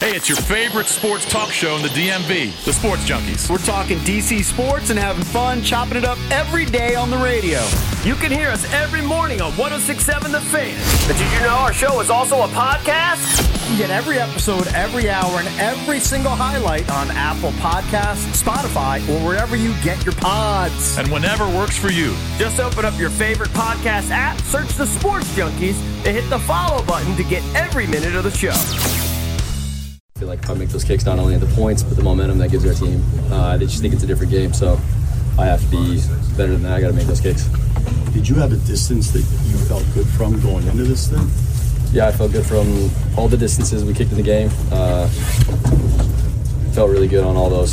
Hey, it's your favorite sports talk show in the DMV, the Sports Junkies. We're talking DC sports and having fun, chopping it up every day on the radio. You can hear us every morning on 106.7 The Fan. But did you know our show is also a podcast? You get every episode, every hour, and every single highlight on Apple Podcasts, Spotify, or wherever you get your pods. And whenever works for you. Just open up your favorite podcast app, search the Sports Junkies, and hit the follow button to get every minute of the show. I feel like if I make those kicks, not only at the points, but the momentum that gives our team, I just think it's a different game. So I have to be better than that. I got to make those kicks. Did you have a distance that you felt good from going into this thing? Yeah, I felt good from all the distances we kicked in the game. Felt really good on all those.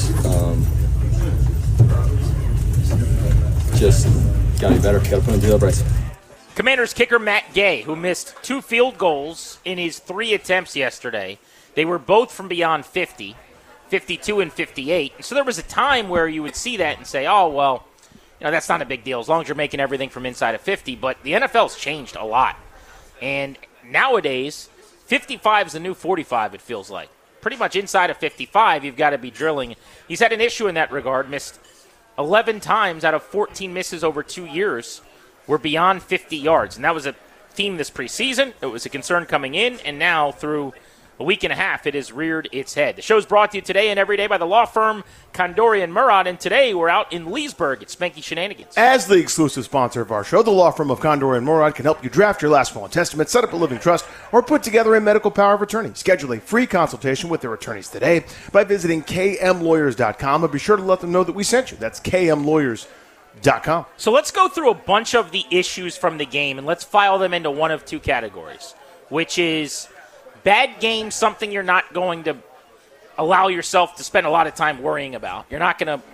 Just got to be better. Got to put them through the uprights. Commanders kicker Matt Gay, who missed 2 field goals in his 3 attempts yesterday. They were both from beyond 50, 52 and 58. So there was a time where you would see that and say, oh, well, that's not a big deal as long as you're making everything from inside of 50. But the NFL's changed a lot. And nowadays, 55 is the new 45, it feels like. Pretty much inside of 55, you've got to be drilling. He's had an issue in that regard, missed 11 times out of 14 misses over 2 years were beyond 50 yards. And that was a theme this preseason. It was a concern coming in, and now through a week and a half, it has reared its head. The show's brought to you today and every day by the law firm Condori and Murad, and today we're out in Leesburg at Spanky Shenanigans. As the exclusive sponsor of our show, the law firm of Condori and Murad can help you draft your last will and testament, set up a living trust, or put together a medical power of attorney. Schedule a free consultation with their attorneys today by visiting kmlawyers.com, and be sure to let them know that we sent you. That's kmlawyers.com. So let's go through a bunch of the issues from the game, and let's file them into one of two categories, which is bad game, something you're not going to allow yourself to spend a lot of time worrying about. You're not going to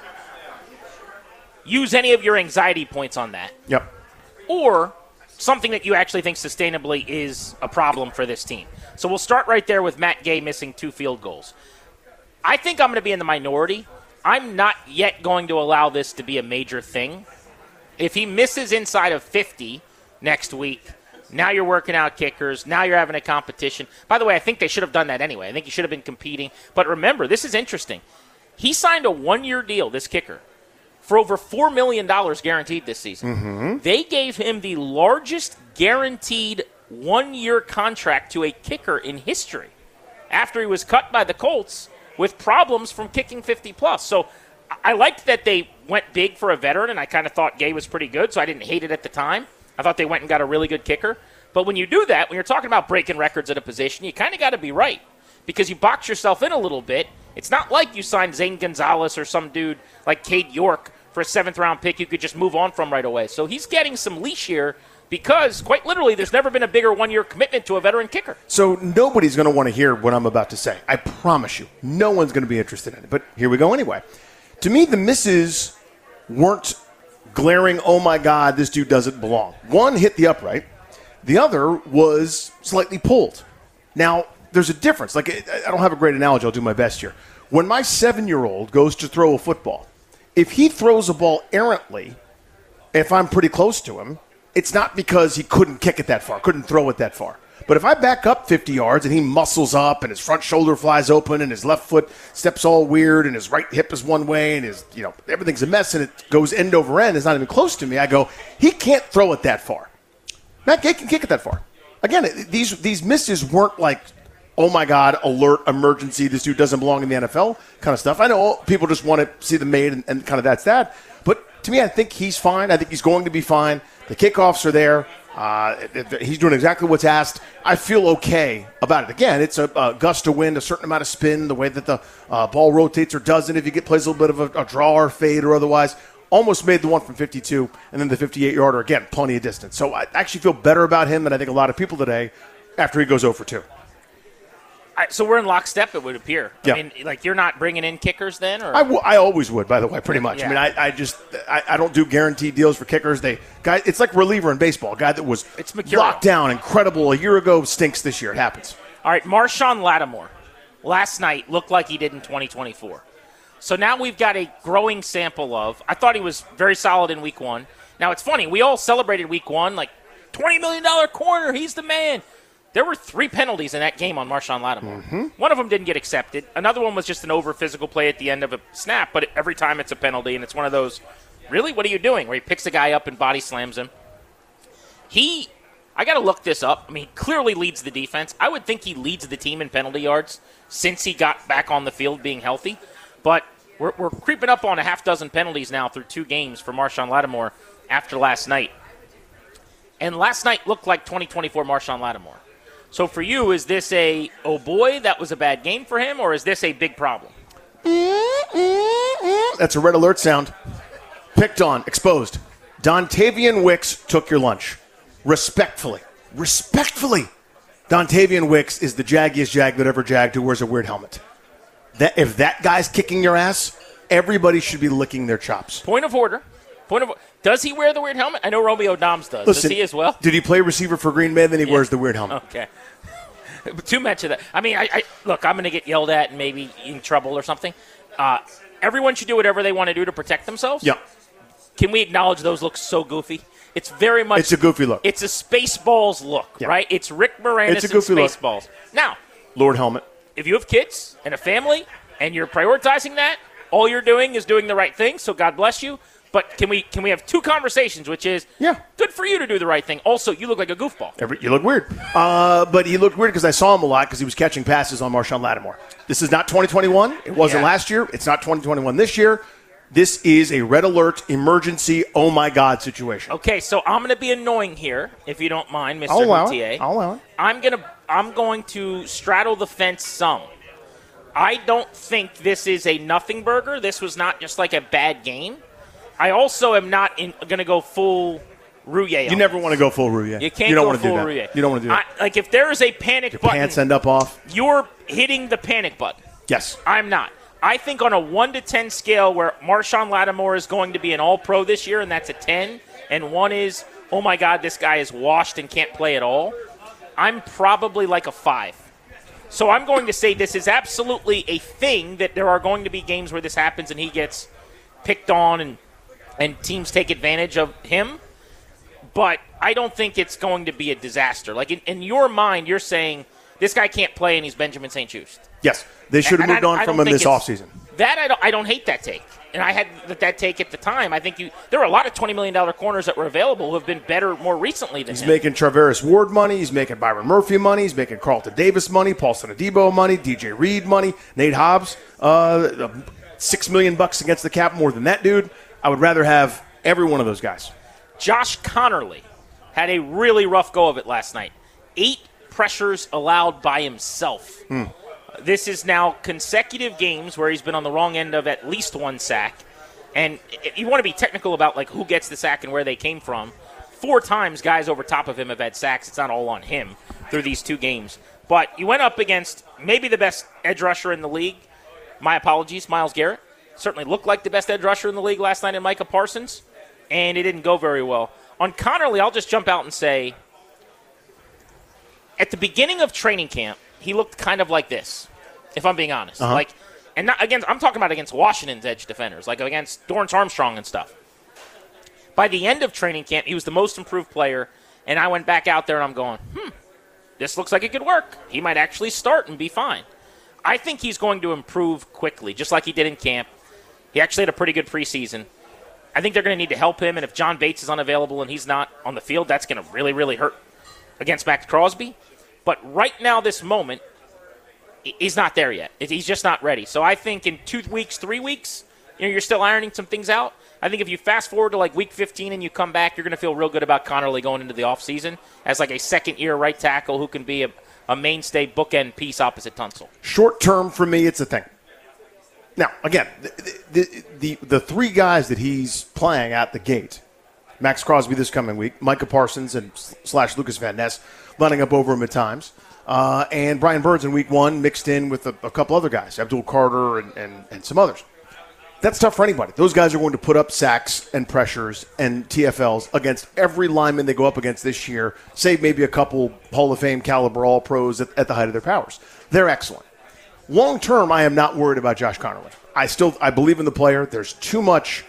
use any of your anxiety points on that. Yep. Or something that you actually think sustainably is a problem for this team. So we'll start right there with Matt Gay missing 2 field goals. I think I'm going to be in the minority. I'm not yet going to allow this to be a major thing. If he misses inside of 50 next week, now you're working out kickers. Now you're having a competition. By the way, I think they should have done that anyway. I think he should have been competing. But remember, this is interesting. He signed a 1-year deal, this kicker, for over $4 million guaranteed this season. Mm-hmm. They gave him the largest guaranteed 1-year contract to a kicker in history after he was cut by the Colts with problems from kicking 50-plus. So I liked that they went big for a veteran, and I kind of thought Gay was pretty good, so I didn't hate it at the time. I thought they went and got a really good kicker. But when you do that, when you're talking about breaking records at a position, you kind of got to be right because you box yourself in a little bit. It's not like you signed Zane Gonzalez or some dude like Cade York for a 7th-round pick you could just move on from right away. So he's getting some leash here because, quite literally, there's never been a bigger 1-year commitment to a veteran kicker. So nobody's going to want to hear what I'm about to say. I promise you. No one's going to be interested in it. But here we go anyway. To me, the misses weren't glaring, oh my God, this dude doesn't belong. One hit the upright. The other was slightly pulled. Now, there's a difference. Like, I don't have a great analogy. I'll do my best here. When my 7-year-old goes to throw a football, if he throws a ball errantly, if I'm pretty close to him, it's not because he couldn't kick it that far, couldn't throw it that far. But if I back up 50 yards and he muscles up and his front shoulder flies open and his left foot steps all weird and his right hip is one way and his, everything's a mess and it goes end over end, it's not even close to me, I go, he can't throw it that far. Matt Gay can kick it that far. Again, these misses weren't like, oh my God, alert, emergency, this dude doesn't belong in the NFL kind of stuff. I know people just want to see them made and kind of that's that. But to me, I think he's fine. I think he's going to be fine. The kickoffs are there. He's doing exactly what's asked. I feel okay about it. Again, it's a gust of wind, a certain amount of spin, the way that the ball rotates or doesn't. If you plays a little bit of a draw or fade or otherwise. Almost made the one from 52, and then the 58-yarder, again, plenty of distance. So I actually feel better about him than I think a lot of people today after he goes 0 for 2. So we're in lockstep, it would appear. Yeah. I mean, like you're not bringing in kickers then? Or? I always would, by the way, pretty much. Yeah. I mean, I don't do guaranteed deals for kickers. It's like reliever in baseball. A guy that was locked down, incredible a year ago, stinks this year. It happens. All right, Marshawn Lattimore last night looked like he did in 2024. So now we've got a growing sample of, I thought he was very solid in week 1. Now it's funny, we all celebrated week 1, like $20 million corner, he's the man. There were 3 penalties in that game on Marshawn Lattimore. One of them didn't get accepted. Another one was just an over-physical play at the end of a snap, but every time it's a penalty, and it's one of those, really, what are you doing, where he picks the guy up and body slams him. I got to look this up. I mean, he clearly leads the defense. I would think he leads the team in penalty yards since he got back on the field being healthy. But we're creeping up on a half dozen penalties now through 2 games for Marshawn Lattimore after last night. And last night looked like 2024 Marshawn Lattimore. So for you, is this a, oh boy, that was a bad game for him, or is this a big problem? That's a red alert sound. Picked on, exposed. Dontavian Wicks took your lunch. Respectfully. Dontavian Wicks is the jaggiest jag that ever jagged who wears a weird helmet. If that guy's kicking your ass, everybody should be licking their chops. Point of order. Does he wear the weird helmet? I know Romeo Dobbs does. Listen, does he as well? Did he play receiver for Green Bay? Then he wears the weird helmet. Okay. Too much of that. I mean, look, I'm going to get yelled at and maybe in trouble or something. Everyone should do whatever they want to do to protect themselves. Yeah. Can we acknowledge those look so goofy? It's very much. It's a goofy look. It's a Spaceballs look, right? It's Rick Moranis It's a goofy and Spaceballs. Now, Lord helmet. if you have kids and a family and you're prioritizing that, all you're doing is doing the right thing, so God bless you. But can we have 2 conversations, which is, good for you to do the right thing. Also, you look like a goofball. You look weird. But he looked weird because I saw him a lot because he was catching passes on Marshawn Lattimore. This is not 2021. It wasn't last year. It's not 2021 this year. This is a red alert, emergency, oh my God situation. Okay, so I'm going to be annoying here, if you don't mind, Mr. I'll allow Houtier. it. I'll allow it. I'm going to straddle the fence some. I don't think this is a nothing burger. This was not just like a bad game. I also am not going to go full Rouye. You never want to go full Rouye. You can't don't go want to full do that. Rouye. You don't want to do that. Like if there is a panic Your button, pants end up off. You're hitting the panic button. Yes. I'm not. I think on a 1 to 10 scale where Marshawn Lattimore is going to be an all-pro this year, and that's a 10, and 1 is, oh my God, this guy is washed and can't play at all, I'm probably like a 5. So I'm going to say this is absolutely a thing, that there are going to be games where this happens and he gets picked on and teams take advantage of him. But I don't think it's going to be a disaster. Like in your mind, you're saying this guy can't play and he's Benjamin St-Juste. Yes. They should have moved on from him this offseason. That I don't hate that take. And I had that take at the time. I think there were a lot of $20 million corners that were available who have been better more recently than him. He's making Traveris Ward money. He's making Byron Murphy money. He's making Carlton Davis money. Paulson Adebo money. DJ Reed money. Nate Hobbs, $6 million against the cap, more than that dude. I would rather have every one of those guys. Josh Connerly had a really rough go of it last night. 8 pressures allowed by himself. This is now consecutive games where he's been on the wrong end of at least 1 sack. And you want to be technical about like who gets the sack and where they came from. 4 times guys over top of him have had sacks. It's not all on him through these 2 games. But you went up against maybe the best edge rusher in the league. My apologies, Myles Garrett. Certainly looked like the best edge rusher in the league last night in Micah Parsons. And it didn't go very well. On Connerly, I'll just jump out and say, at the beginning of training camp, he looked kind of like this, if I'm being honest. I'm talking about against Washington's edge defenders, like against Dorrance Armstrong and stuff. By the end of training camp, he was the most improved player, and I went back out there and I'm going, this looks like it could work. He might actually start and be fine. I think he's going to improve quickly, just like he did in camp. He actually had a pretty good preseason. I think they're going to need to help him, and if John Bates is unavailable and he's not on the field, that's going to really, really hurt against Max Crosby. But right now, this moment, he's not there yet. He's just not ready. So I think in 2 weeks, 3 weeks, you're still ironing some things out. I think if you fast forward to like week 15 and you come back, you're going to feel real good about Connerly going into the offseason as like a second-year right tackle who can be a mainstay bookend piece opposite Tunsil. Short term, for me, it's a thing. Now, again, the 3 guys that he's playing at the gate, Max Crosby this coming week, Micah Parsons and / Lucas Van Ness lining up over him at times, and Brian Burns in week 1 mixed in with a couple other guys, Abdul Carter and some others. That's tough for anybody. Those guys are going to put up sacks and pressures and TFLs against every lineman they go up against this year, save maybe a couple Hall of Fame caliber All-Pros at the height of their powers. They're excellent. Long term, I am not worried about Josh Connerly. I believe in the player. There's too much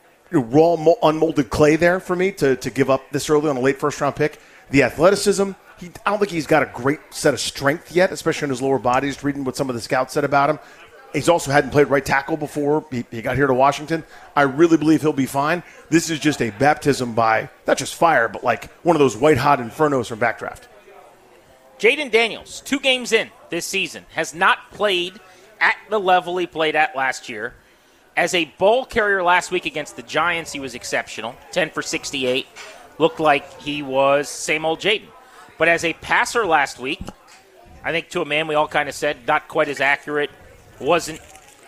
raw, unmolded clay there for me to give up this early on a late first-round pick. The athleticism, I don't think he's got a great set of strength yet, especially in his lower body. Just reading what some of the scouts said about him. He's also hadn't played right tackle before. He got here to Washington. I really believe he'll be fine. This is just a baptism by not just fire, but like one of those white-hot infernos from Backdraft. Jayden Daniels, 2 games in this season, has not played at the level he played at last year. As a ball carrier last week against the Giants, he was exceptional. 10 for 68. Looked like he was same old Jayden. But as a passer last week, I think to a man we all kind of said, not quite as accurate, wasn't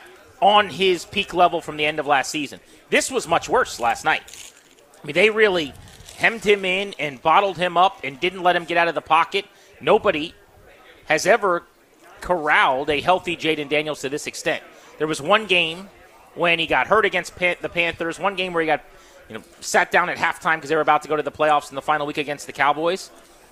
on his peak level from the end of last season. This was much worse last night. I mean, they really hemmed him in and bottled him up and didn't let him get out of the pocket. Nobody has ever corralled a healthy Jayden Daniels to this extent. There was one game when he got hurt against the Panthers, one game where he got sat down at halftime because they were about to go to the playoffs in the final week against the Cowboys.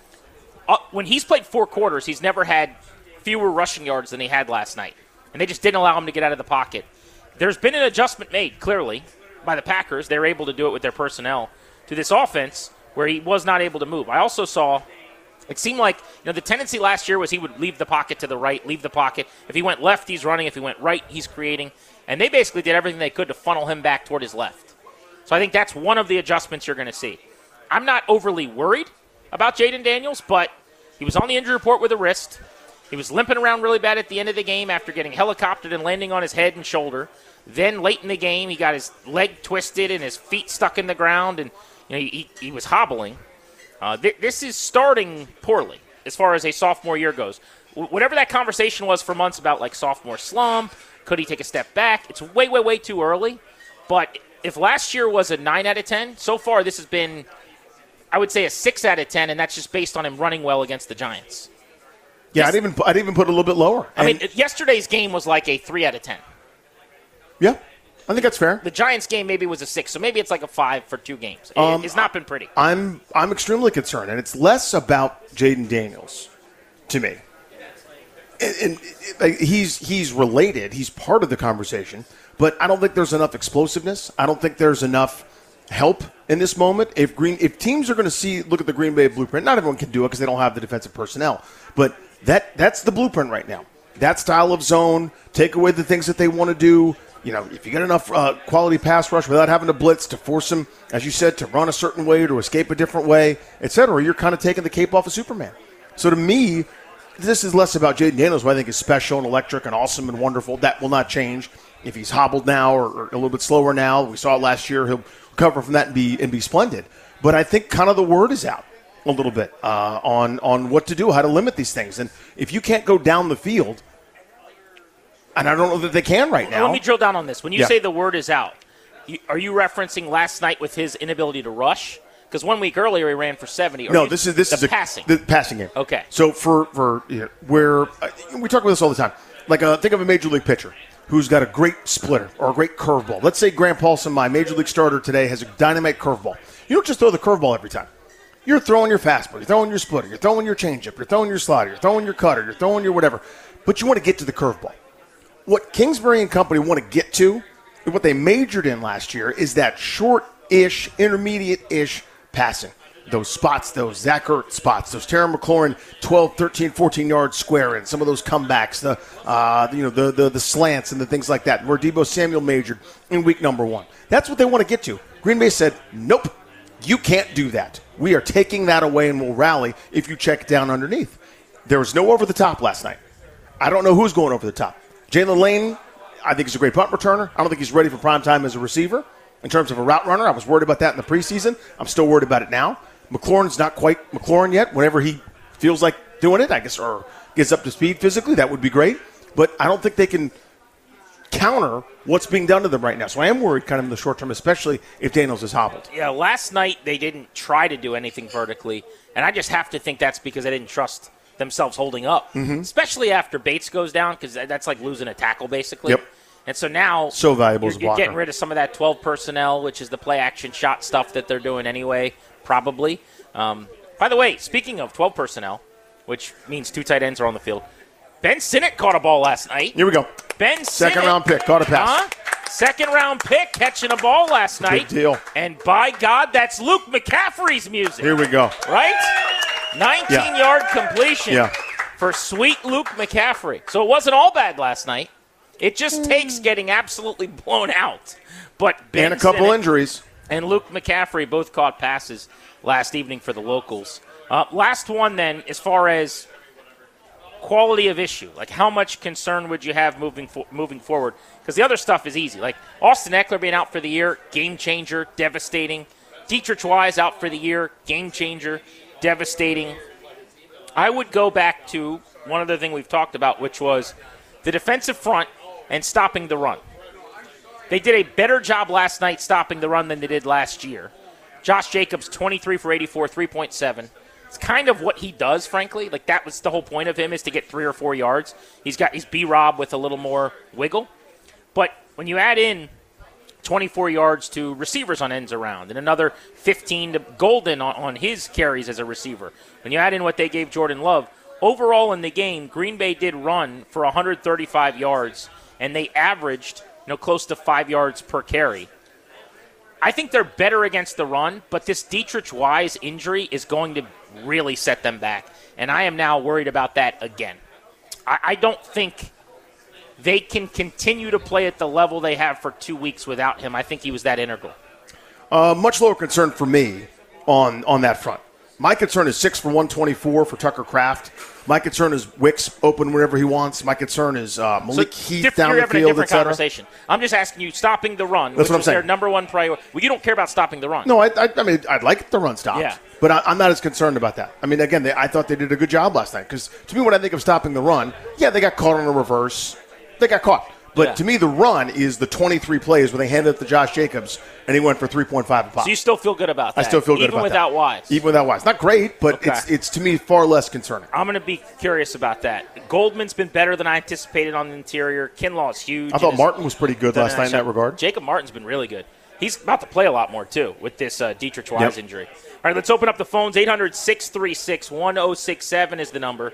When he's played 4 quarters, he's never had fewer rushing yards than he had last night. And they just didn't allow him to get out of the pocket. There's been an adjustment made, clearly, by the Packers. They were able to do it with their personnel to this offense where he was not able to move. I also saw, it seemed like, the tendency last year was he would leave the pocket to the right, leave the pocket. If he went left, he's running. If he went right, he's creating. And they basically did everything they could to funnel him back toward his left. So I think that's one of the adjustments you're going to see. I'm not overly worried about Jayden Daniels, but he was on the injury report with a wrist. He was limping around really bad at the end of the game after getting helicoptered and landing on his head and shoulder. Then late in the game, he got his leg twisted and his feet stuck in the ground, and he was hobbling. This is starting poorly as far as a sophomore year goes. Whatever that conversation was for months about like sophomore slump, could he take a step back? It's way, way, way too early. But if last year was a 9 out of 10, so far this has been, I would say, a 6 out of 10, and that's just based on him running well against the Giants. Yeah, I'd even put a little bit lower. I mean, yesterday's game was like a 3 out of 10. Yeah, I think that's fair. The Giants game maybe was a 6, so maybe it's like a 5 for 2 games. It's not been pretty. I'm extremely concerned, and it's less about Jayden Daniels to me. And he's related. He's part of the conversation, but I don't think there's enough explosiveness. I don't think there's enough help in this moment. If teams are going to look at the Green Bay blueprint, not everyone can do it because they don't have the defensive personnel, but that's the blueprint right now. That style of zone, take away the things that they want to do. If you get enough quality pass rush without having to blitz to force them, as you said, to run a certain way, to escape a different way, etc., you're kind of taking the cape off of Superman. So to me, this is less about Jayden Daniels, who I think is special and electric and awesome and wonderful. That will not change. If he's hobbled now or a little bit slower now, we saw it last year, he'll recover from that and be splendid. But I think kind of the word is out a little bit on what to do, how to limit these things. And if you can't go down the field, and I don't know that they can right now. Let me drill down on this. When you say the word is out, are you referencing last night with his inability to rush? Because 1 week earlier he ran for 70. No, this is passing. The passing game. Okay. So for where we talk about this all the time. Like think of a major league pitcher who's got a great splitter or a great curveball. Let's say Grant Paulson, my major league starter today, has a dynamite curveball. You don't just throw the curveball every time. You're throwing your fastball, you're throwing your splitter, you're throwing your changeup, you're throwing your slider, you're throwing your cutter, you're throwing your whatever. But you want to get to the curveball. What Kingsbury and company want to get to, and what they majored in last year, is that short-ish, intermediate-ish passing. Those spots, those Zach Ertz spots, those Terry McLaurin 12, 13, 14-yard square in, some of those comebacks, the slants and the things like that, where Deebo Samuel majored in week number 1. That's what they want to get to. Green Bay said, nope, you can't do that. We are taking that away and we'll rally if you check down underneath. There was no over the top last night. I don't know who's going over the top. Jalen Lane, I think he's a great punt returner. I don't think he's ready for prime time as a receiver. In terms of a route runner, I was worried about that in the preseason. I'm still worried about it now. McLaurin's not quite McLaurin yet. Whenever he feels like doing it, I guess, or gets up to speed physically, that would be great. But I don't think they can counter what's being done to them right now. So I am worried kind of in the short term, especially if Daniels is hobbled. Yeah, last night they didn't try to do anything vertically, and I just have to think that's because they didn't trust themselves holding up, especially after Bates goes down, because that's like losing a tackle basically. Yep. And so now so valuable as a you're blocker. getting rid of some of that 12 personnel, which is the play action shot stuff that they're doing anyway, probably. By the way, speaking of 12 personnel, which means 2 tight ends are on the field, Ben Sinnott caught a ball last night. Here we go. Ben Sinnott. Second-round pick, caught a pass. Second-round pick, catching a ball last night. Good deal. And by God, that's Luke McCaffrey's music. Here we go. Right? 19-yard completion for sweet Luke McCaffrey. So it wasn't all bad last night. It just takes getting absolutely blown out. But and a couple injuries. And Luke McCaffrey both caught passes last evening for the locals. Last one, then, as far as quality of issue, like how much concern would you have moving forward? Because the other stuff is easy. Like Austin Eckler being out for the year, game changer, devastating. Dietrich Wise out for the year, game changer, devastating. I would go back to one other thing we've talked about, which was the defensive front and stopping the run. They did a better job last night stopping the run than they did last year. Josh Jacobs, 23 for 84, 3.7. It's kind of what he does, frankly. Like, that was the whole point of him, is to get 3 or 4 yards. He's B-Rob with a little more wiggle. But when you add in 24 yards to receivers on ends around and another 15 to Golden on his carries as a receiver, when you add in what they gave Jordan Love, overall in the game, Green Bay did run for 135 yards, and they averaged close to 5 yards per carry. I think they're better against the run, but this Dietrich Wise injury is going to really set them back, and I am now worried about that again. I don't think they can continue to play at the level they have for 2 weeks without him. I think he was that integral. Much lower concern for me on that front. My concern is 6 for 124 for Tucker Kraft. My concern is Wicks open whenever he wants. My concern is Malik Heath down the field, et cetera. Conversation. I'm just asking you, stopping the run. That's what I'm saying. Their number one priority. Well, you don't care about stopping the run. No, I mean, I'd like the run stopped. Yeah. But I'm not as concerned about that. I mean, again, I thought they did a good job last night. Because to me, when I think of stopping the run, they got caught on a reverse. They got caught. But to me, the run is the 23 plays where they handed it to Josh Jacobs, and he went for 3.5 a pop. So you still feel good about that? I still feel good about that. Even without Wise? Even without Wise. Not great, but it's to me, far less concerning. I'm going to be curious about that. Goldman's been better than I anticipated on the interior. Kinlaw's huge. I thought Martin was pretty good last night in that regard. Jacob Martin's been really good. He's about to play a lot more, too, with this Dietrich Wise injury. All right, let's open up the phones. 800-636-1067 is the number.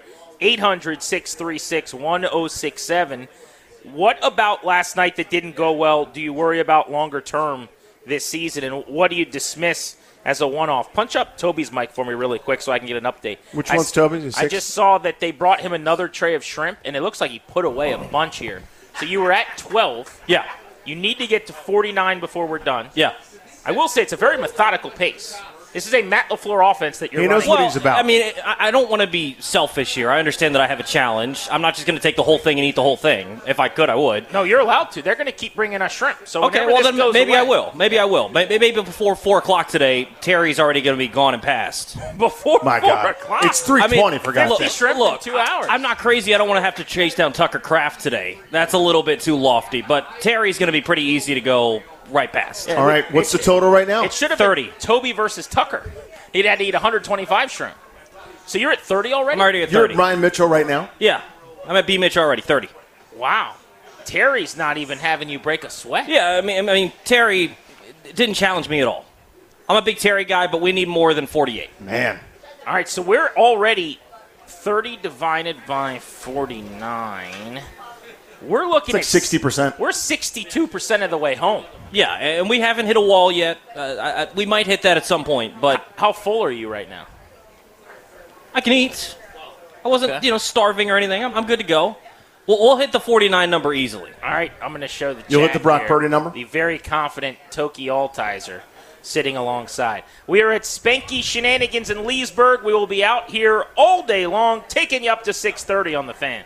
800-636-1067. What about last night that didn't go well do you worry about longer term this season, and what do you dismiss as a one-off? Punch up Toby's mic for me really quick so I can get an update. Which one's Toby's? I just saw that they brought him another tray of shrimp, and it looks like he put away a bunch here. So you were at 12. Yeah. You need to get to 49 before we're done. Yeah. I will say it's a very methodical pace. This is a Matt LaFleur offense that you're running. He knows what he's about. I mean, I don't want to be selfish here. I understand that I have a challenge. I'm not just going to take the whole thing and eat the whole thing. If I could, I would. No, you're allowed to. They're going to keep bringing us shrimp. So okay, well, then maybe I will. Maybe I will. Maybe before 4 o'clock today, Terry's already going to be gone and past. Before 4 o'clock? It's 3:20 for God's sake. Shrimp in 2 hours. I'm not crazy. I don't want to have to chase down Tucker Kraft today. That's a little bit too lofty. But Terry's going to be pretty easy to go right past. All right, what's the total right now? It should have 30. been Toby versus Tucker. He'd had to eat 125 shrimp. So you're at 30 already? I'm already at 30. You're at Ryan Mitchell right now? Yeah. I'm at B. Mitch already, 30. Wow. Terry's not even having you break a sweat. Yeah, I mean, Terry didn't challenge me at all. I'm a big Terry guy, but we need more than 48. Man. All right, so we're already 30 divided by 49. We're looking at 60%. We're 62% of the way home. Yeah, and we haven't hit a wall yet. We might hit that at some point, but how full are you right now? I can eat. I wasn't, starving or anything. I'm good to go. We'll hit the 49 number easily. All right, I'm going to show the You'll hit the Brock Purdy number? The very confident Toki Altizer sitting alongside. We are at Spanky Shenanigans in Leesburg. We will be out here all day long, taking you up to 6:30 on the Fan.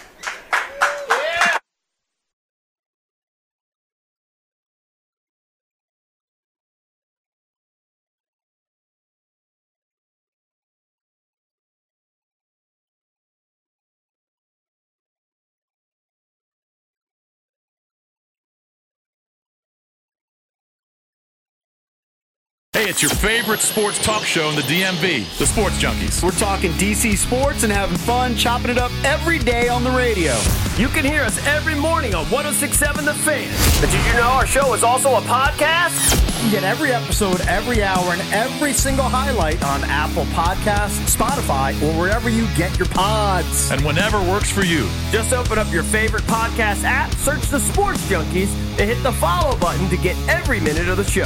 Hey, it's your favorite sports talk show in the DMV, the Sports Junkies. We're talking DC sports and having fun, chopping it up every day on the radio. You can hear us every morning on 106.7 The Fan. But did you know our show is also a podcast? You get every episode, every hour, and every single highlight on Apple Podcasts, Spotify, or wherever you get your pods. And whenever works for you. Just open up your favorite podcast app, search the Sports Junkies, and hit the follow button to get every minute of the show.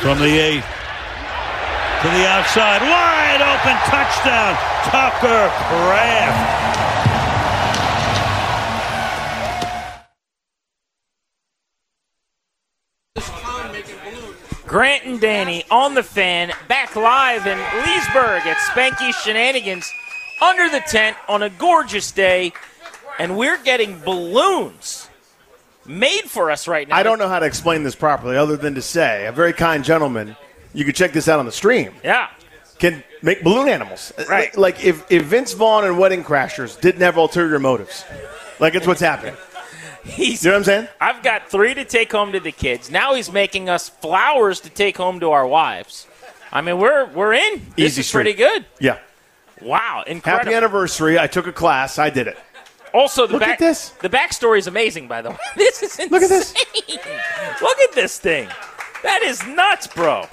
From the 8 to the outside. Wide open touchdown. Tucker Kraft. Grant and Danny on the Fan, back live in Leesburg at Spanky Shenanigans under the tent on a gorgeous day, and we're getting balloons made for us right now. I don't know how to explain this properly other than to say a very kind gentleman, you can check this out on the stream, can make balloon animals. Right. Like if Vince Vaughn and Wedding Crashers didn't have ulterior motives. Like it's what's happening. You know what I'm saying? I've got 3 to take home to the kids. Now he's making us flowers to take home to our wives. I mean, we're in. This Easy is street. pretty good. Yeah. Wow, incredible. Happy anniversary. I took a class. I did it. Also, Look at this. The backstory is amazing, by the way. This is insane. Look at this. Look at this thing. That is nuts, bro.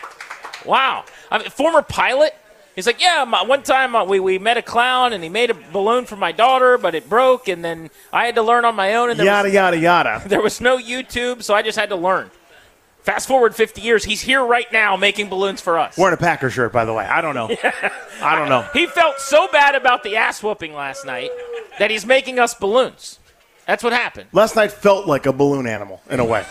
Wow. I mean, former pilot. He's like, one time we met a clown, and he made a balloon for my daughter, but it broke, and then I had to learn on my own. And yada. There was no YouTube, so I just had to learn. Fast forward 50 years, he's here right now making balloons for us. Wearing a Packer shirt, by the way. I don't know. I don't know. He felt so bad about the ass whooping last night that he's making us balloons. That's what happened. Last night felt like a balloon animal, in a way.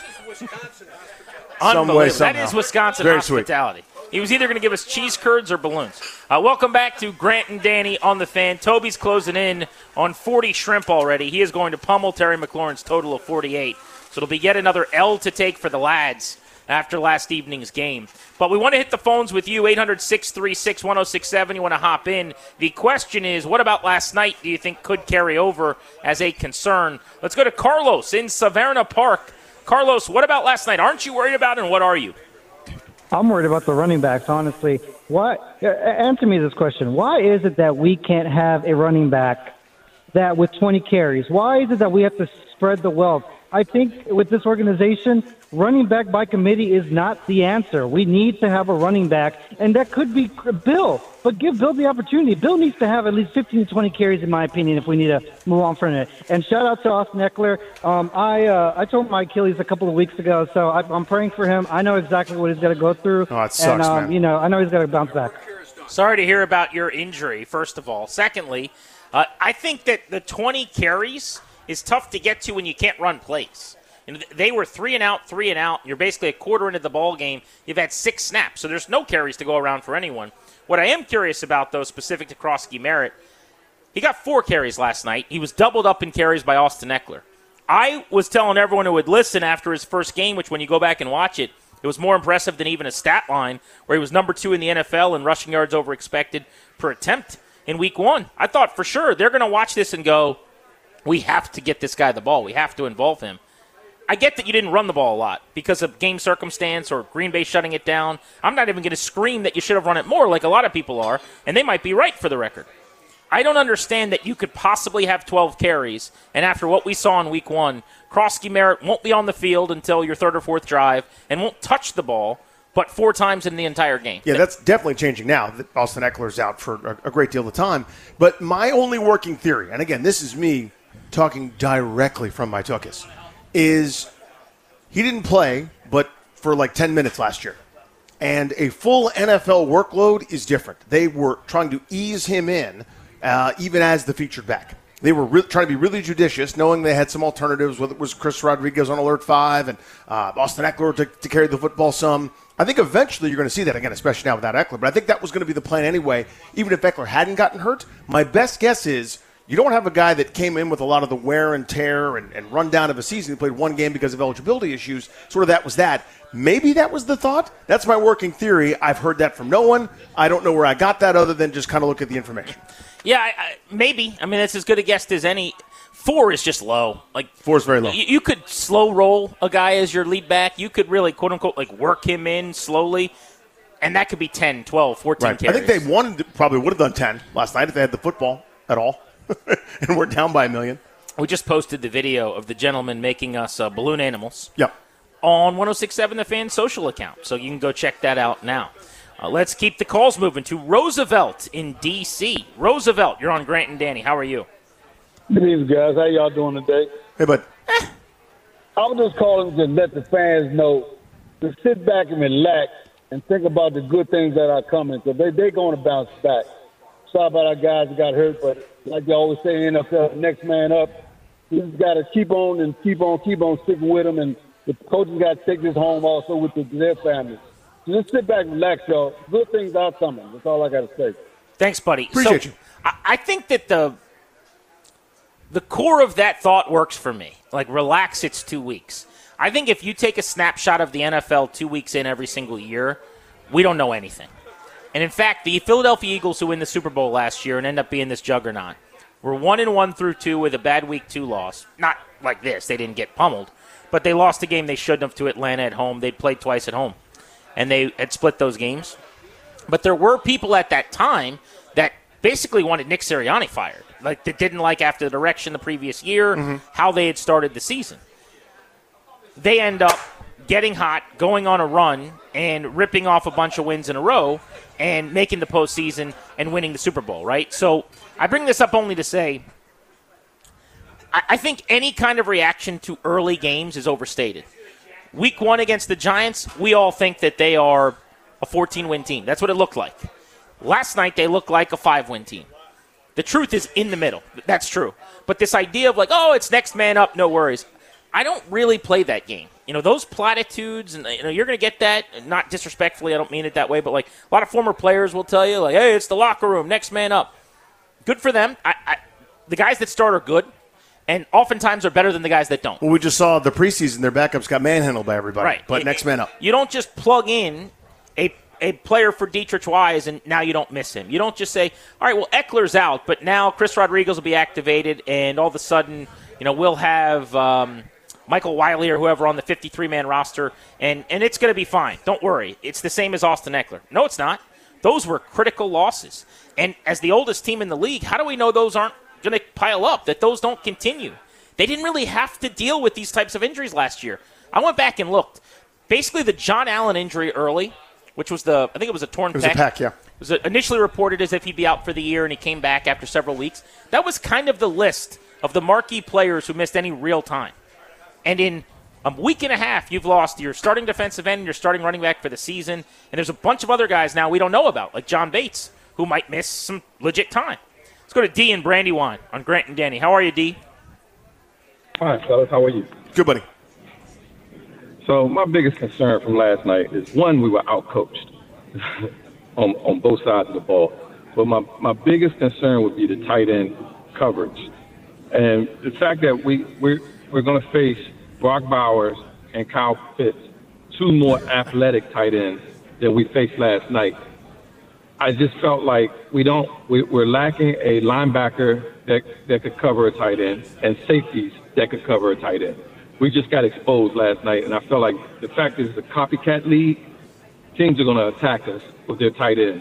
Unbelievable. somehow. That is Wisconsin Very hospitality. He was either going to give us cheese curds or balloons. Welcome back to Grant and Danny on the Fan. Toby's closing in on 40 shrimp already. He is going to pummel Terry McLaurin's total of 48. So it'll be yet another L to take for the lads after last evening's game. But we want to hit the phones with you, 800-636-1067. You want to hop in. The question is, what about last night do you think could carry over as a concern? Let's go to Carlos in Savannah Park. Carlos, what about last night? Aren't you worried about it, and what are you? I'm worried about the running backs, honestly. Answer me this question. Why is it that we can't have a running back that with 20 carries? Why is it that we have to spread the wealth? I think with this organization, running back by committee is not the answer. We need to have a running back, and that could be Bill. But give Bill the opportunity. Bill needs to have at least 15 to 20 carries, in my opinion, if we need to move on from it. And shout out to Austin Eckler. I told my Achilles a couple of weeks ago, so I'm praying for him. I know exactly what he's got to go through. Oh, it sucks, man. I know he's got to bounce back. Sorry to hear about your injury, first of all. Secondly, I think that the 20 carries is tough to get to when you can't run plays. And they were 3 and out. You're basically a quarter into the ball game. You've had 6 snaps, so there's no carries to go around for anyone. What I am curious about, though, specific to Krosky Merritt, he got 4 carries last night. He was doubled up in carries by Austin Eckler. I was telling everyone who would listen after his first game, which when you go back and watch it, it was more impressive than even a stat line, where he was number 2 in the NFL in rushing yards over expected per attempt in week 1. I thought for sure they're going to watch this and go, we have to get this guy the ball. We have to involve him. I get that you didn't run the ball a lot because of game circumstance or Green Bay shutting it down. I'm not even going to scream that you should have run it more like a lot of people are, and they might be right for the record. I don't understand that you could possibly have 12 carries, and after what we saw in week 1, Krosky Merritt won't be on the field until your 3rd or 4th drive and won't touch the ball but 4 times in the entire game. Yeah, that's definitely changing now that Austin Eckler's out for a great deal of time. But my only working theory, and again, this is me talking directly from my tuchus, is he didn't play but for like 10 minutes last year. And a full NFL workload is different. They were trying to ease him in even as the featured back. They were trying to be really judicious, knowing they had some alternatives, whether it was Chris Rodriguez on Alert 5 and Austin Eckler to carry the football some. I think eventually you're going to see that again, especially now without Eckler. But I think that was going to be the plan anyway, even if Eckler hadn't gotten hurt. My best guess is you don't have a guy that came in with a lot of the wear and tear and rundown of a season. He played 1 game because of eligibility issues. Sort of that was that. Maybe that was the thought. That's my working theory. I've heard that from no one. I don't know where I got that other than just kind of look at the information. Yeah, maybe. I mean, that's as good a guess as any. 4 is just low. 4 is very low. You could slow roll a guy as your lead back. You could really, quote unquote, work him in slowly. And that could be 10, 12, 14 carries. I think they probably would have done 10 last night if they had the football at all. And we're down by 1 million. We just posted the video of the gentleman making us balloon animals. Yep. On 106.7 The Fan social account. So you can go check that out now. Let's keep the calls moving to Roosevelt in D.C. Roosevelt, you're on Grant and Danny. How are you? Good evening, guys. How y'all doing today? Hey, bud. I was just calling to let the fans know to sit back and relax and think about the good things that are coming, because they're going to bounce back. Sorry about our guys that got hurt, but like they always say in NFL, next man up. You just got to keep on sticking with them, and the coaches got to take this home also with their families. So just sit back and relax, y'all. Good things are coming. That's all I got to say. Thanks, buddy. Appreciate you. I think that the core of that thought works for me. Like, relax, it's 2 weeks. I think if you take a snapshot of the NFL 2 weeks in every single year, we don't know anything. And, in fact, the Philadelphia Eagles, who win the Super Bowl last year and end up being this juggernaut, were 1-1 through 2 with a bad Week 2 loss. Not like this. They didn't get pummeled. But they lost a game they shouldn't have to Atlanta at home. They'd played twice at home. And they had split those games. But there were people at that time that basically wanted Nick Sirianni fired. Like, that didn't like after the direction the previous year, how they had started the season. They end up getting hot, going on a run, and ripping off a bunch of wins in a row and making the postseason and winning the Super Bowl, right? So I bring this up only to say I think any kind of reaction to early games is overstated. Week 1 against the Giants, we all think that they are a 14-win team. That's what it looked like. Last night, they looked like a 5-win team. The truth is in the middle. That's true. But this idea of like, oh, it's next man up, no worries. I don't really play that game. You know, those platitudes, and you're going to get that, not disrespectfully, I don't mean it that way, but like a lot of former players will tell you, like, hey, it's the locker room, next man up. Good for them. The guys that start are good, and oftentimes are better than the guys that don't. Well, we just saw the preseason, their backups got manhandled by everybody. Right. But next man up. You don't just plug in a player for Dietrich Wise and now you don't miss him. You don't just say, all right, well, Eckler's out, but now Chris Rodriguez will be activated, and all of a sudden, we'll have Michael Wiley or whoever on the 53-man roster, and it's going to be fine. Don't worry. It's the same as Austin Eckler. No, it's not. Those were critical losses. And as the oldest team in the league, how do we know those aren't going to pile up, that those don't continue? They didn't really have to deal with these types of injuries last year. I went back and looked. Basically, the John Allen injury early, which was I think it was a torn pec. It was a pec, yeah. It was initially reported as if he'd be out for the year, and he came back after several weeks. That was kind of the list of the marquee players who missed any real time. And in a week and a half, you've lost your starting defensive end, your starting running back for the season, and there's a bunch of other guys now we don't know about, like John Bates, who might miss some legit time. Let's go to D in Brandywine on Grant and Danny. How are you, D? Hi, fellas. How are you? Good, buddy. So my biggest concern from last night is, one, we were outcoached on both sides of the ball. But my biggest concern would be the tight end coverage. And the fact that we're going to face Brock Bowers and Kyle Pitts, two more athletic tight ends than we faced last night. I just felt like we're lacking a linebacker that could cover a tight end and safeties that could cover a tight end. We just got exposed last night, and I felt like the fact that it's a copycat league, teams are going to attack us with their tight ends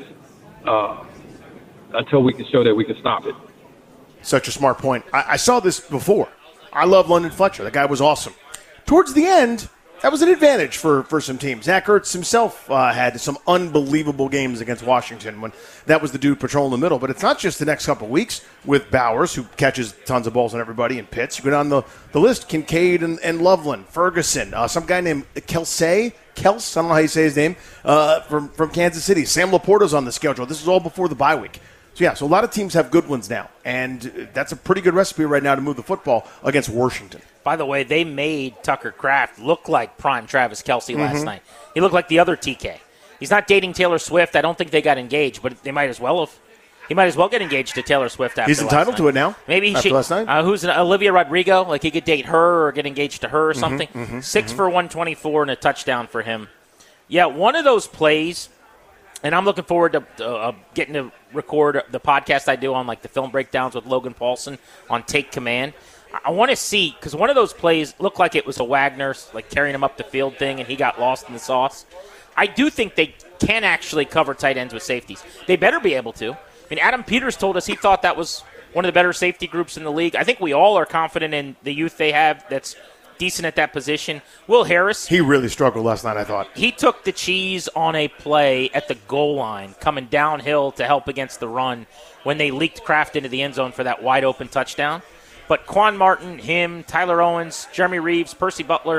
until we can show that we can stop it. Such a smart point. I saw this before. I love London Fletcher. That guy was awesome. Towards the end, that was an advantage for some teams. Zach Ertz himself had some unbelievable games against Washington when that was the dude patrolling the middle. But it's not just the next couple of weeks with Bowers, who catches tons of balls on everybody, and Pitts. You go down the list, Kincaid and Loveland, Ferguson, some guy named Kels, I don't know how you say his name, from Kansas City. Sam Laporta's on the schedule. This is all before the bye week. So a lot of teams have good ones now, and that's a pretty good recipe right now to move the football against Washington. By the way, they made Tucker Kraft look like prime Travis Kelce last night. He looked like the other TK. He's not dating Taylor Swift. I don't think they got engaged, but they might as well have. He might as well get engaged to Taylor Swift after He's entitled last to night. it now. Maybe after last night. Who's Olivia Rodrigo? Like he could date her or get engaged to her or something. 6 for 124 and a touchdown for him. Yeah, one of those plays. And I'm looking forward to getting to record the podcast I do on like the film breakdowns with Logan Paulson on Take Command. I want to see, because one of those plays looked like it was a Wagner, like carrying him up the field thing, and he got lost in the sauce. I do think they can actually cover tight ends with safeties. They better be able to. I mean, Adam Peters told us he thought that was one of the better safety groups in the league. I think we all are confident in the youth they have that's decent at that position. Will Harris. He really struggled last night, I thought. He took the cheese on a play at the goal line, coming downhill to help against the run when they leaked Kraft into the end zone for that wide-open touchdown. But Quan Martin, him, Tyler Owens, Jeremy Reeves, Percy Butler,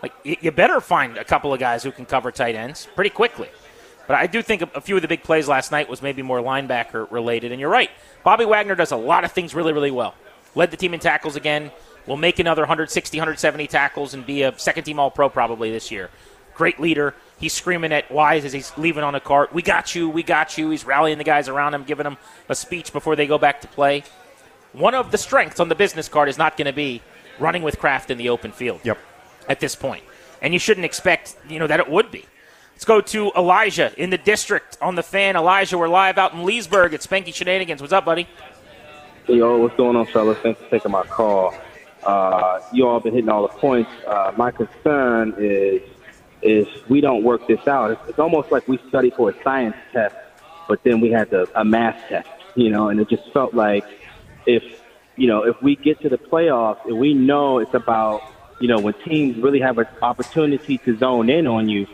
like you better find a couple of guys who can cover tight ends pretty quickly. But I do think a few of the big plays last night was maybe more linebacker related. And you're right. Bobby Wagner does a lot of things really, really well. Led the team in tackles again. Will make another 160, 170 tackles and be a second-team All-Pro probably this year. Great leader. He's screaming at Wise as he's leaving on the cart, we got you, we got you. He's rallying the guys around him, giving them a speech before they go back to play. One of the strengths on the business card is not going to be running with Kraft in the open field at this point. And you shouldn't expect, that it would be. Let's go to Elijah in the district on the Fan. Elijah, we're live out in Leesburg at Spanky Shenanigans. What's up, buddy? Yo, what's going on, fellas? Thanks for taking my call. You all been hitting all the points. My concern is we don't work this out. It's almost like we study for a science test, but then we had a math test, and it just felt like if we get to the playoffs and we know it's about, when teams really have an opportunity to zone in on you,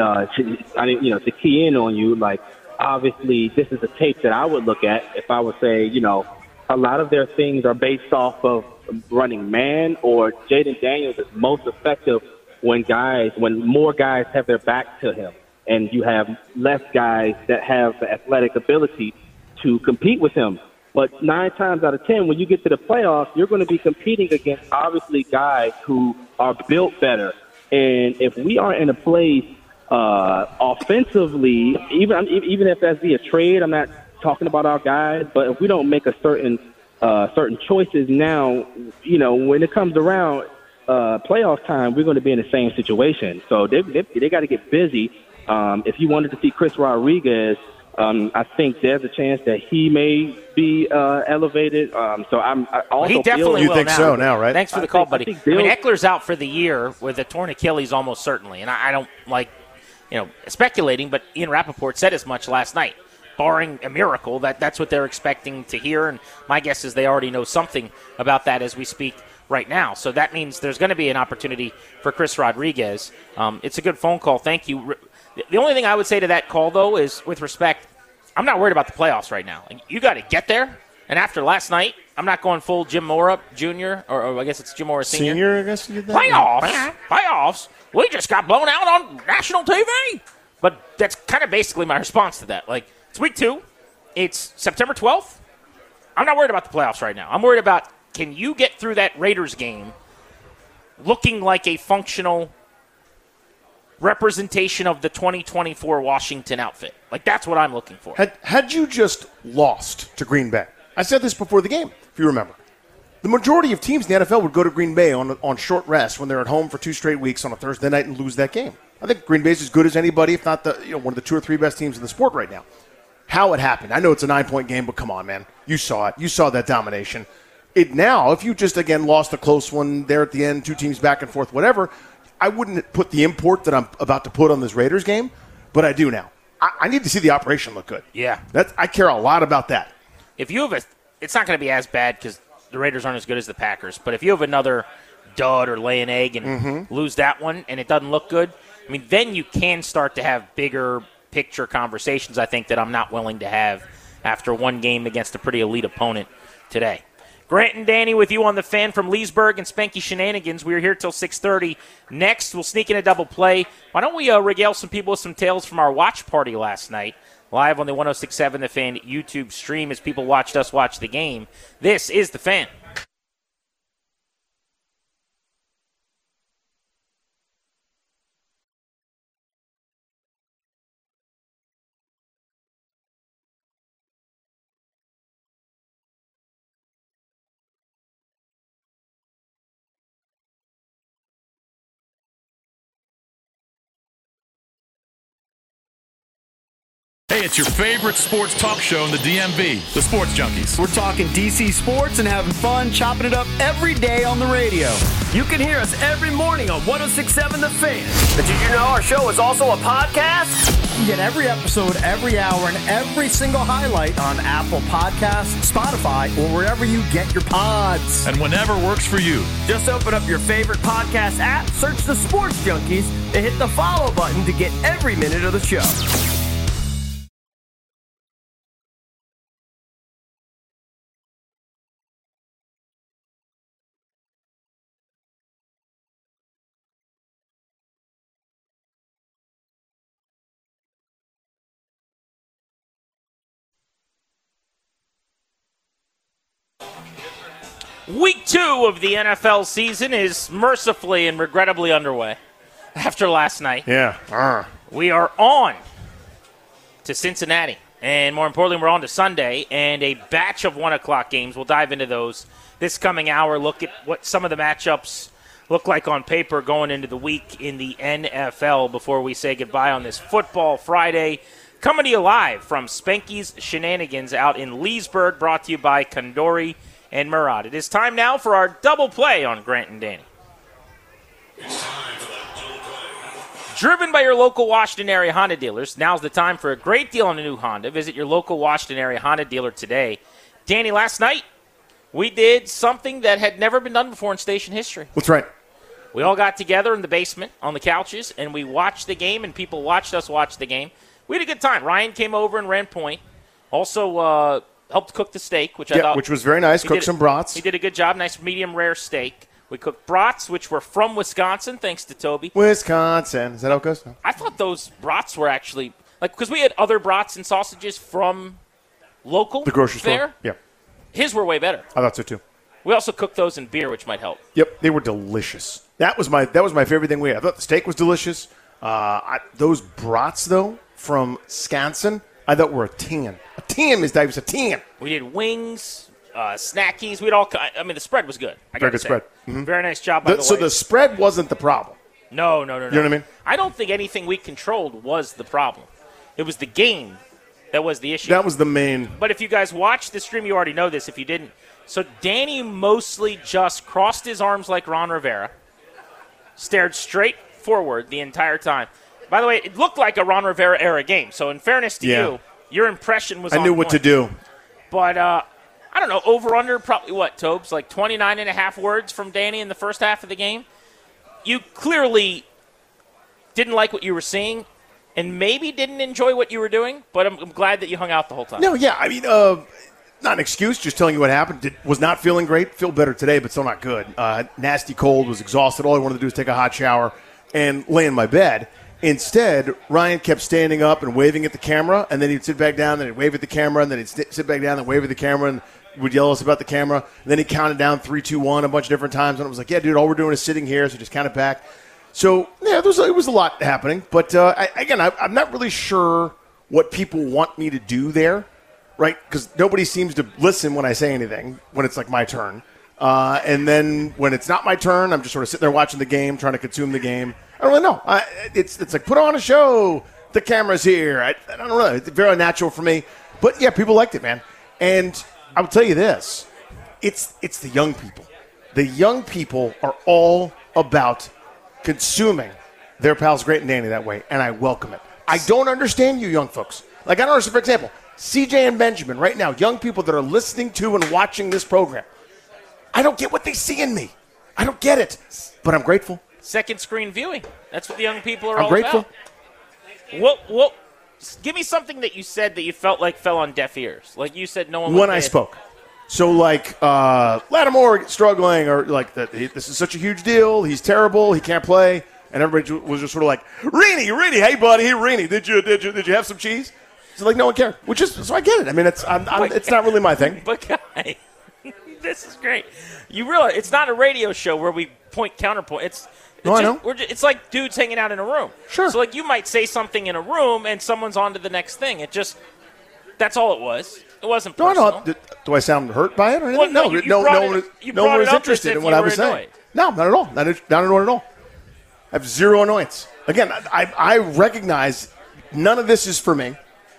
to key in on you, like, obviously this is a tape that I would look at if I would say, a lot of their things are based off of running man, or Jaden Daniels is most effective when more guys have their back to him and you have less guys that have the athletic ability to compete with him. But 9 times out of 10, when you get to the playoffs, you're going to be competing against obviously guys who are built better. And if we aren't in a place offensively, even if that's via trade, I'm not talking about our guys, but if we don't make a certain choices now, when it comes around playoff time, we're going to be in the same situation. So they got to get busy. If you wanted to see Chris Rodriguez, I think there's a chance that he may be elevated. I also he definitely will now. So now, right? Thanks for the call, buddy. Eckler's out for the year with a torn Achilles almost certainly, and I don't like speculating, but Ian Rappaport said as much last night. Barring a miracle, that's what they're expecting to hear, and my guess is they already know something about that as we speak right now. So that means there's going to be an opportunity for Chris Rodriguez. It's a good phone call. Thank you. The only thing I would say to that call, though, is with respect, I'm not worried about the playoffs right now. You got to get there, and after last night, I'm not going full Jim Mora Jr., or I guess it's Jim Mora Sr. Senior, I guess you did that. Playoffs? We just got blown out on national TV. But that's kind of basically my response to that. Like, it's week 2. It's September 12th. I'm not worried about the playoffs right now. I'm worried about, can you get through that Raiders game looking like a functional representation of the 2024 Washington outfit? Like, that's what I'm looking for. Had you just lost to Green Bay, I said this before the game, if you remember, the majority of teams in the NFL would go to Green Bay on short rest when they're at home for 2 straight weeks on a Thursday night and lose that game. I think Green Bay's as good as anybody, if not one of the 2 or 3 best teams in the sport right now. How it happened, I know it's a 9-point game, but come on, man. You saw it. You saw that domination. Now, if you just, again, lost a close one there at the end, 2 teams back and forth, whatever, I wouldn't put the import that I'm about to put on this Raiders game, but I do now. I need to see the operation look good. Yeah. I care a lot about that. If you have it's not going to be as bad because the Raiders aren't as good as the Packers, but if you have another dud or lay an egg and lose that one and it doesn't look good, I mean, then you can start to have bigger picture conversations, I think, that I'm not willing to have after one game against a pretty elite opponent today. Grant and Danny with you on the Fan from Leesburg and Spanky Shenanigans. We're here till 6:30. Next, we'll sneak in a double play. Why don't we regale some people with some tales from our watch party last night, live on the 106.7 The Fan YouTube stream as people watched us watch the game. This is The Fan. Hey, it's your favorite sports talk show in the DMV, the Sports Junkies. We're talking DC sports and having fun, chopping it up every day on the radio. You can hear us every morning on 106.7 The Fan. But did you know our show is also a podcast? You get every episode, every hour, and every single highlight on Apple Podcasts, Spotify, or wherever you get your pods. And whenever works for you. Just open up your favorite podcast app, search the Sports Junkies, and hit the follow button to get every minute of the show. Week 2 of the NFL season is mercifully and regrettably underway after last night. Yeah. We are on to Cincinnati. And more importantly, we're on to Sunday and a batch of 1 o'clock games. We'll dive into those this coming hour, look at what some of the matchups look like on paper going into the week in the NFL before we say goodbye on this Football Friday. Coming to you live from Spanky's Shenanigans out in Leesburg, brought to you by Kondori and Murad. It is time now for our double play on Grant and Danny. Driven by your local Washington area Honda dealers, now's the time for a great deal on a new Honda. Visit your local Washington area Honda dealer today. Danny, last night we did something that had never been done before in station history. That's right. We all got together in the basement on the couches, and we watched the game, and people watched us watch the game. We had a good time. Ryan came over and ran point. Also helped cook the steak, which I thought was very nice. Cooked some brats. He did a good job. Nice medium rare steak. We cooked brats, which were from Wisconsin, thanks to Toby. Wisconsin. Is that how it goes? No. I thought those brats were actually, because we had other brats and sausages from local the grocery there. store. Yeah. His were way better. I thought so too. We also cooked those in beer, which might help. Yep, they were delicious. That was my favorite thing we had. I thought the steak was delicious. Those brats though from Wisconsin, I thought were a 10. A 10, Ms. Davis, a 10. We did wings, snackies. We had all. I mean, the spread was good. Very good spread. Mm-hmm. Very nice job by the way. So the spread wasn't the problem. No. You know what I mean? I don't think anything we controlled was the problem. It was the game that was the issue. That was the main. But if you guys watched the stream, you already know this. If you didn't, so Danny mostly just crossed his arms like Ron Rivera, stared straight forward the entire time. By the way, it looked like a Ron Rivera era game. So in fairness to you, your impression was. I knew what to do. But I don't know, over under probably what, Tobes, like 29 and a half words from Danny in the first half of the game. You clearly didn't like what you were seeing and maybe didn't enjoy what you were doing, but I'm glad that you hung out the whole time. No, yeah, I mean, not an excuse, just telling you what happened. Was not feeling great. Feel better today, but still not good. Nasty cold, was exhausted. All I wanted to do was take a hot shower and lay in my bed. Instead, Ryan kept standing up and waving at the camera, and then he'd sit back down, and he'd wave at the camera, and then he'd sit back down and wave at the camera, and would yell at us about the camera. And then he counted down 3, 2, 1 a bunch of different times, and I was like, yeah, dude, all we're doing is sitting here, so just count it back. So, yeah, it was a lot happening. But, I'm not really sure what people want me to do there, right? Because nobody seems to listen when I say anything, when it's like my turn. And then when it's not my turn, I'm just sort of sitting there watching the game, trying to consume the game. I don't really know. It's like, put on a show. The camera's here. I don't know. It's very unnatural for me. But, yeah, people liked it, man. And I will tell you this. It's the young people. The young people are all about consuming their pals Grant and Danny that way, and I welcome it. I don't understand you young folks. Like, I don't understand, for example, CJ and Benjamin right now, young people that are listening to and watching this program. I don't get what they see in me. I don't get it, but I'm grateful. Second screen viewing. That's what the young people are all grateful. about. What? Give me something that you said that you felt like fell on deaf ears. Like you said no one when I spoke. So, like, Lattimore struggling, or like, this is such a huge deal. He's terrible. He can't play. And everybody was just sort of like, Reenie, hey, buddy, hey, Reenie, did you have some cheese? So, like, no one cared. So I get it. I mean, it's not really my thing. But, guy, this is great. You realize it's not a radio show where we point counterpoint. I know. It's like dudes hanging out in a room. Sure. So, like, you might say something in a room, and someone's on to the next thing. That's all it was. It wasn't personal. No. Do I sound hurt by it or anything? Well, no one was interested in what I was saying. No, not at all. Not at all. I have zero annoyance. Again, I recognize none of this is for me.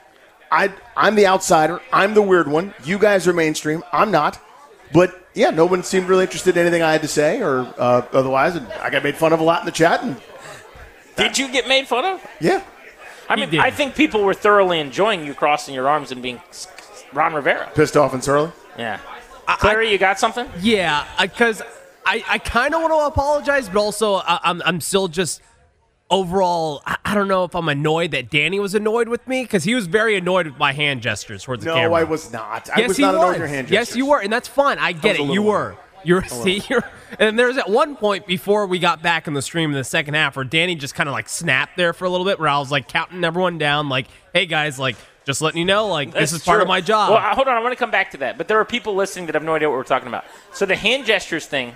I'm the outsider. I'm the weird one. You guys are mainstream. I'm not. But, yeah, no one seemed really interested in anything I had to say or otherwise. And I got made fun of a lot in the chat. And did you get made fun of? Yeah. I mean, I think people were thoroughly enjoying you crossing your arms and being Ron Rivera. Pissed off and surly? Yeah. Clary, you got something? Yeah, because I kind of want to apologize, but also I'm still just overall, I don't know if I'm annoyed that Danny was annoyed with me, because he was very annoyed with my hand gestures towards the camera. No, I was not. I was not annoyed with your hand gestures. Yes, you were, and that's fine. I get it. You were. And there was at one point before we got back in the stream in the second half where Danny just kind of like snapped there for a little bit, where I was like counting everyone down, like, hey guys, like Just letting you know, like, this That's is part true. of my job. Well, hold on. I want to come back to that. But there are people listening that have no idea what we're talking about. So the hand gestures thing.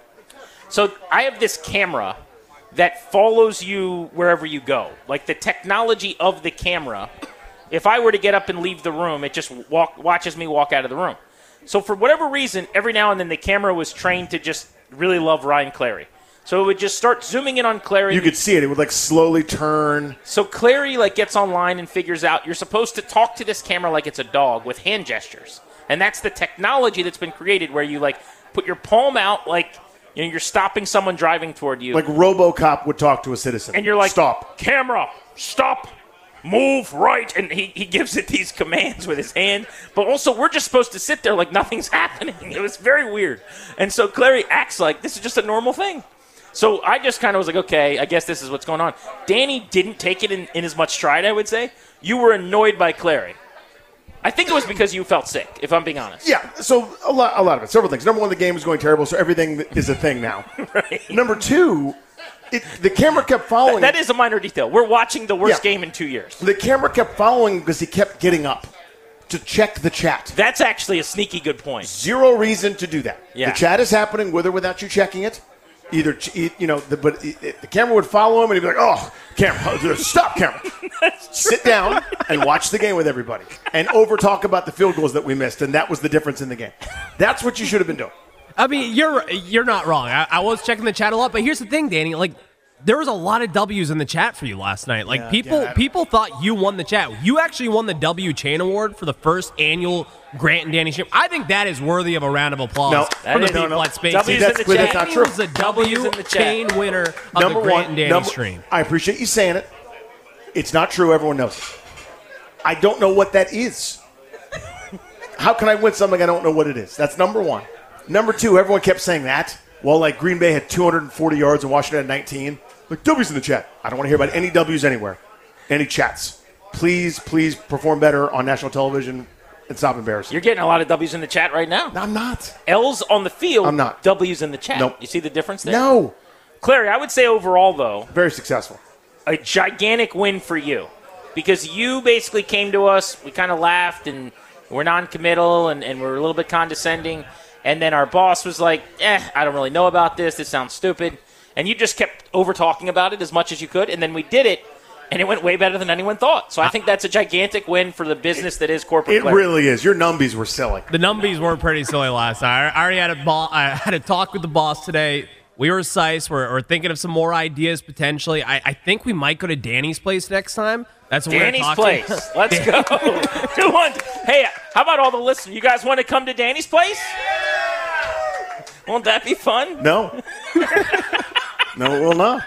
So I have this camera that follows you wherever you go. Like the technology of the camera, if I were to get up and leave the room, it just watches me walk out of the room. So for whatever reason, every now and then the camera was trained to just really love Ryan Clary. So it would just start zooming in on Clary. You could see it. It would like slowly turn. So Clary like gets online and figures out you're supposed to talk to this camera like it's a dog with hand gestures. And that's the technology that's been created where you like put your palm out like you're stopping someone driving toward you. Like RoboCop would talk to a citizen. And you're like, stop. Camera, stop, move right. And he gives it these commands with his hand. But also we're just supposed to sit there like nothing's happening. It was very weird. And so Clary acts like this is just a normal thing. So I just kind of was like, okay, I guess this is what's going on. Danny didn't take it in as much stride, I would say. You were annoyed by Clary. I think it was because you felt sick, if I'm being honest. Yeah, so a lot of it. Several things. Number one, the game was going terrible, so everything is a thing now. Right. Number two, the camera kept following. That is a minor detail. We're watching the worst game in 2 years. The camera kept following because he kept getting up to check the chat. That's actually a sneaky good point. Zero reason to do that. Yeah. The chat is happening with or without you checking it. Either, but the camera would follow him and he'd be like, oh, camera, stop, camera. Sit down and watch the game with everybody and over-talk about the field goals that we missed, and that was the difference in the game. That's what you should have been doing. I mean, you're not wrong. I was checking the chat a lot, but here's the thing, Danny. Like, there was a lot of W's in the chat for you last night. Like, people thought you won the chat. You actually won the W Chain Award for the first annual Grant and Danny stream. I think that is worthy of a round of applause from the people at Space. That's not true. He was the W Chain winner of the Grant and Danny stream. I appreciate you saying it. It's not true. Everyone knows it. I don't know what that is. How can I win something I don't know what it is? That's number one. Number two, everyone kept saying that. Well, like Green Bay had 240 yards and Washington had 19. Like, W's in the chat. I don't want to hear about any W's anywhere. Any chats. Please perform better on national television and stop embarrassing. You're getting a lot of W's in the chat right now. No, I'm not. L's on the field. I'm not. W's in the chat. Nope. You see the difference there? No. Clary, I would say overall, though, very successful. A gigantic win for you. Because you basically came to us, we kind of laughed, and we're non-committal, and we're a little bit condescending. And then our boss was like, I don't really know about this. This sounds stupid. And you just kept over-talking about it as much as you could. And then we did it, and it went way better than anyone thought. So I think that's a gigantic win for the business that is corporate It Clary. really is. Your numbies were silly. The numbies were pretty silly last night. I already had a talk with the boss today. We were Sice. We're thinking of some more ideas potentially. I think we might go to Danny's place next time. That's what Danny's we're talking. place. Let's go. Hey, how about all the listeners? You guys want to come to Danny's place? Won't that be fun? No. No, it will not.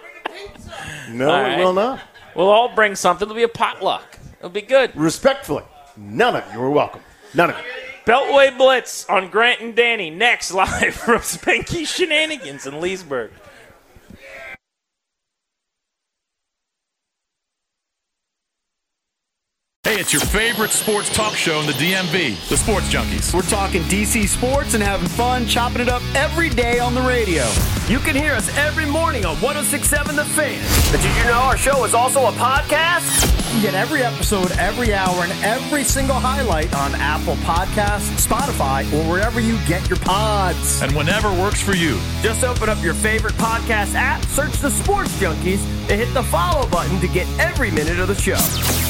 No, All it right. will not. We'll all bring something. It'll be a potluck. It'll be good. Respectfully, none of you are welcome. None of you. Beltway Blitz on Grant and Danny next, live from Spanky Shenanigans in Leesburg. Hey, it's your favorite sports talk show in the DMV, the Sports Junkies. We're talking DC sports and having fun, chopping it up every day on the radio. You can hear us every morning on 106.7 The Fan. But did you know our show is also a podcast? You get every episode, every hour, and every single highlight on Apple Podcasts, Spotify, or wherever you get your pods. And whenever works for you. Just open up your favorite podcast app, search the Sports Junkies, and hit the follow button to get every minute of the show.